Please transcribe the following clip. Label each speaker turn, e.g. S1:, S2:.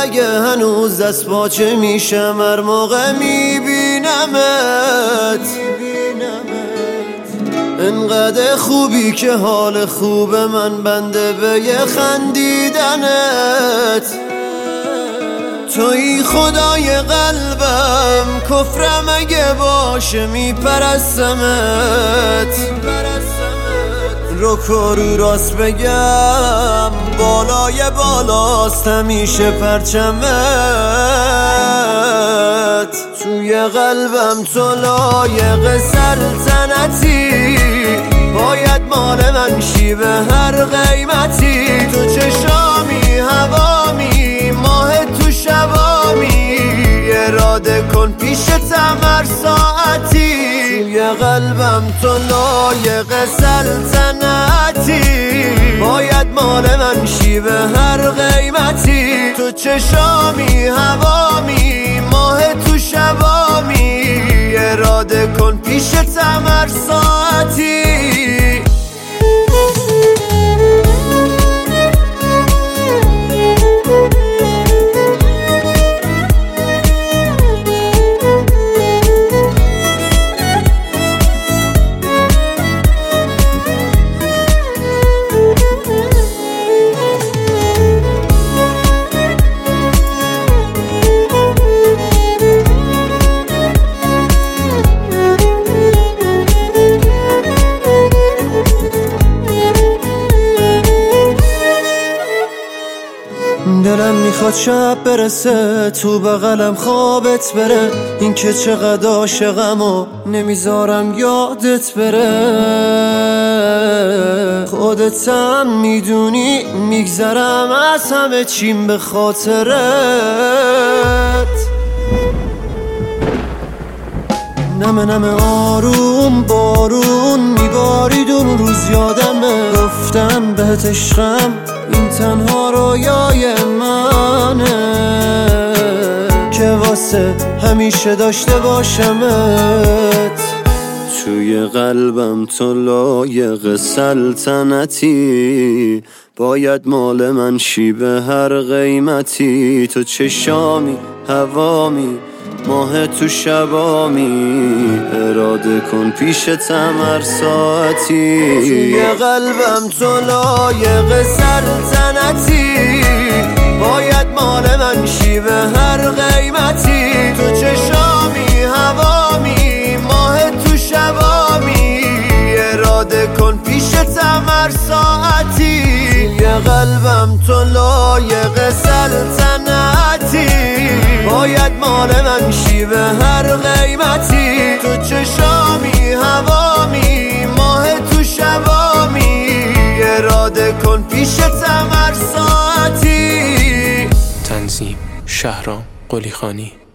S1: اگه هنوز دست پاچه میشم هر موقع میبینمت. انقدر خوبی که حال خوب من بنده به یه خندیدنت. توی خدای قلبم، کفرم اگه باشه میپرستمت. رو راست بگم بالای بالاست همیشه پرچمت. توی قلبم تو لایق سلطنتی، باید مال من شی به هر قیمتی. تو چشامی هوامی ماه تو شبامی، اراده کن پیشتم هر ساعتی. توی قلبم تو لایق سلطنتی، باید مال من شی به هر قیمتی. تو چشامی هوامی ماه تو شبامی، اراده کن پیشتم هر ساعتی. دلم میخواد شب برسه تو بغلم خوابت بره، این که چقدر عاشقم و نمیذارم یادت بره. خودت هم میدونی میگذرم از همه چیم به خاطرت. نمه آروم بارون میبارید اون روز یادمه، گفتم بهت عشقم این تنها رویای منه، که واسه همیشه داشته باشمت. توی قلبم تو لایق سلطنتی، باید مال من شی به هر قیمتی. تو چشامی هوامی ماه تو شبامی، اراده کن پیشتم هر ساعتی. توی قلبم تو لایق سلطنتی، باید مال من شی به هر قیمتی. تو چشامی هوامی ماه تو شبامی، اراده کن پیشتم هر ساعتی. توی قلبم تو لایق سلطنتی، باید مال من شی به هر قیمتی. تو چشامی هوامی ماه تو شبامی، اراده کن پیشتم هر ساعتی.
S2: تنظیم شهرام قلیخانی.